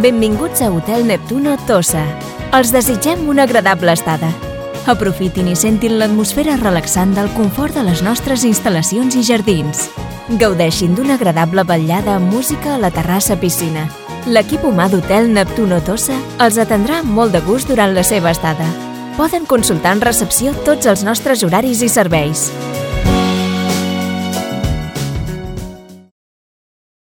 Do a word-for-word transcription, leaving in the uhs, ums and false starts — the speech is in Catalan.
Benvinguts a Hotel Neptuno Tossa. Els desitgem una agradable estada. Aprofitin i sentin l'atmosfera relaxant del confort de les nostres instal·lacions i jardins. Gaudeixin d'una agradable vetllada amb música a la terrassa piscina. L'equip humà d'Hotel Neptuno Tossa els atendrà amb molt de gust durant la seva estada. Poden consultar en recepció tots els nostres horaris i serveis.